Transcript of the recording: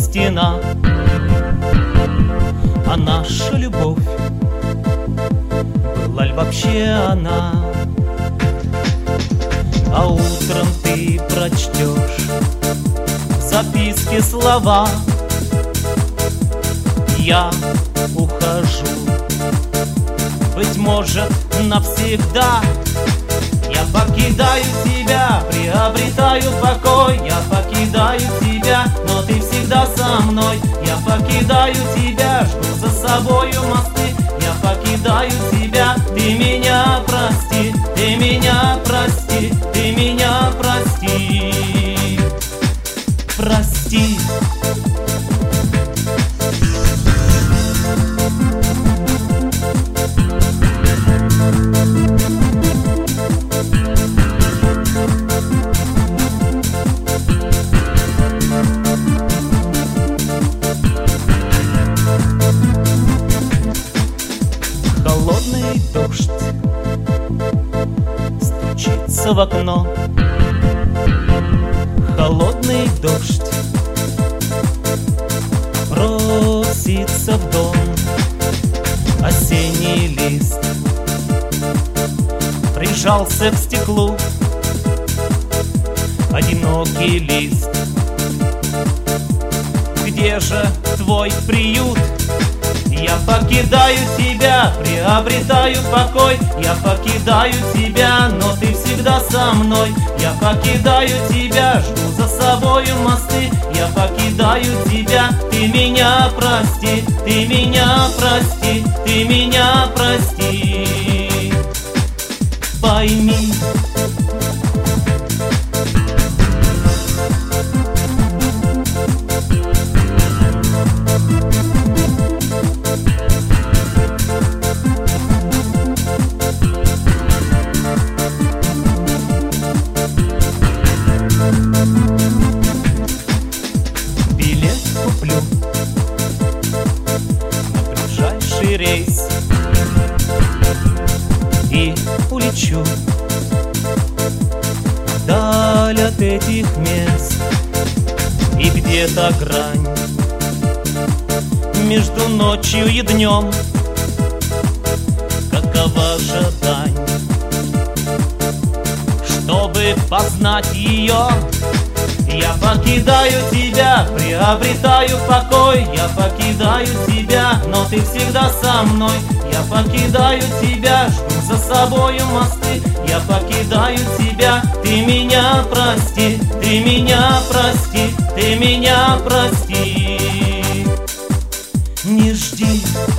стена. А наша любовь, была ли вообще она? А утром ты прочтешь в записке слова: я ухожу, быть может, навсегда. Я покидаю тебя, приобретаю покой. Я покидаю тебя, но ты всегда со мной. Я покидаю тебя, жду за собою мосты. Я покидаю тебя, ты меня прости, ты меня прости, ты меня прости, прости. Холодный дождь стучится в окно. Холодный дождь просится в дом. Осенний лист прижался к стеклу. Одинокий лист, где же твой приют? Я покидаю тебя, приобретаю покой. Я покидаю тебя, но ты всегда со мной. Я покидаю тебя, жду за собою мосты. Я покидаю тебя, ты меня прости, ты меня прости, ты меня прости, пойми. Билет куплю на ближайший рейс и улечу вдаль от этих мест. И где-то грань между ночью и днем. Какова же дань, чтобы познать ее? Я покидаю тебя, приобретаю покой. Я покидаю тебя, но ты всегда со мной. Я покидаю тебя, жду за собою мосты. Я покидаю тебя, ты меня прости, ты меня прости, ты меня прости. Не жди.